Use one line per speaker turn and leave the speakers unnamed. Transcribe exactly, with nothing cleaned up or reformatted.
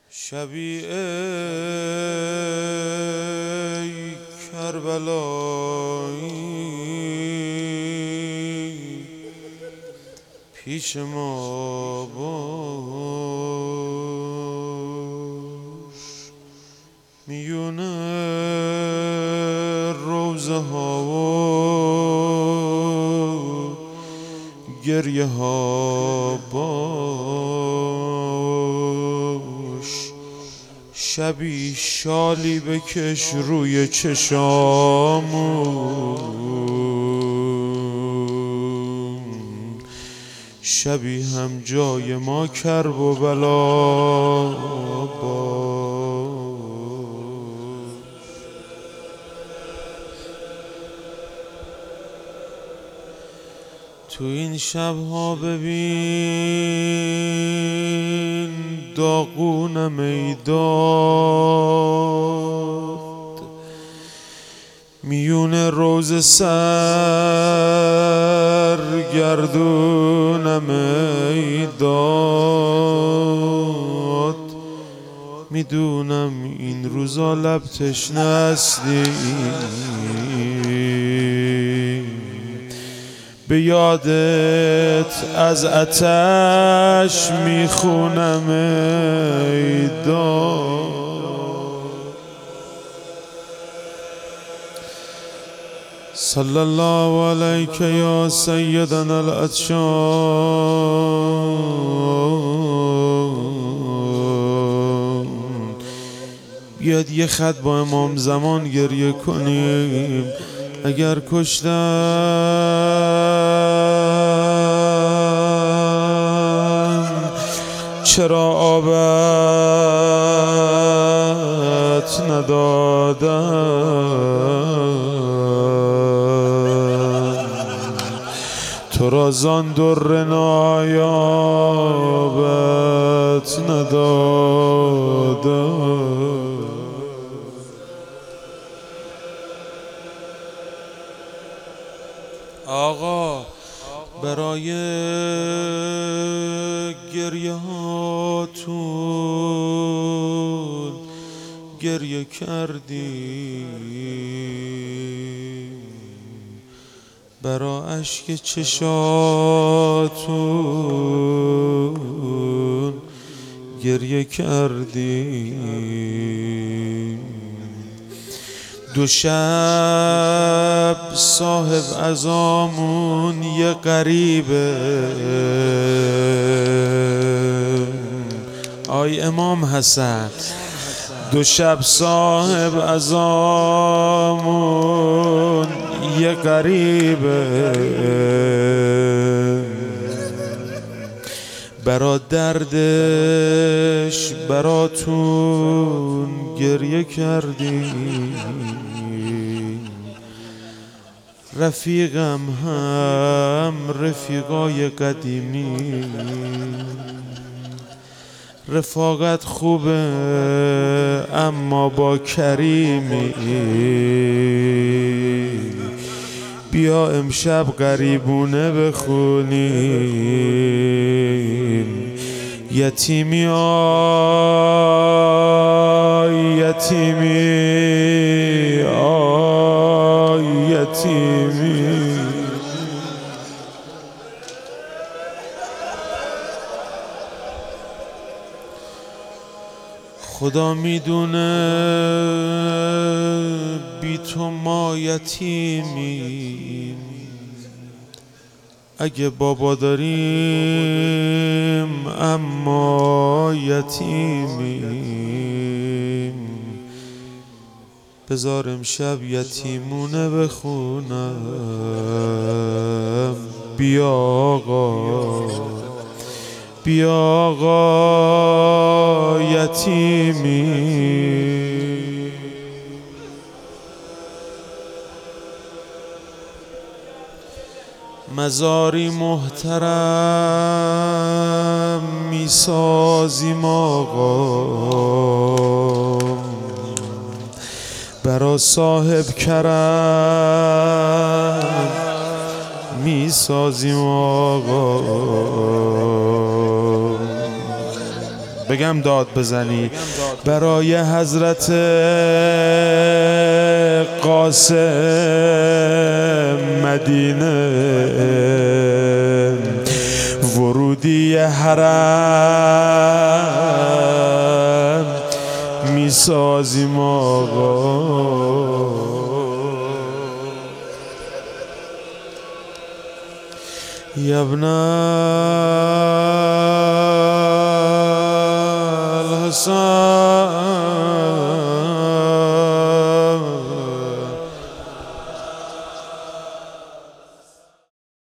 شبی ای کربلایی پیش ما باش، میونه روزه ها و گریه ها باش، شبی شالی بکش روی چشامون، شبی هم جای ما کرب و بلا باش. تو این شبها ببین داغونم ای داد، میون روز سر گردونم ای داد، میدونم این روزا لب تشنه هستی، به یادت از آتش میخونم ای داد. صلی الله علیک یا سیدنا العطشان. بیاد یه خط با امام زمان گریه کنیم، اگر کشتن چرا آبت ندادن، تو را زان در نایابت ندادن. آقا برای گریه هاتون گریه کردیم، برای اشک چشاتون گریه کردیم. دو شب صاحب عزامون یه غریبه، آی امام حسن، دو شب صاحب عزامون یه غریبه، برا دردش براتون گریه کردیم. رفیقم هم رفیقای قدیمی، رفاقت خوبه اما با کریمی، بیا امشب غریبونه بخونیم. یتیمی آی یتیمی آی یتیمی، خدا میدونه بی تو ما یتیمیم، اگه بابا داریم اما یتیمیم. بذار امشب یتیمونه بخونم، بیا آقا بیا آقا یتیمی. مزاری محترم میسازیم آقا، برا صاحب کرم میسازیم آقا. بگم داد بزنی برای حضرت قاسم مدینه، ورودی حرم میسازیم آقا. یا ابن الحسن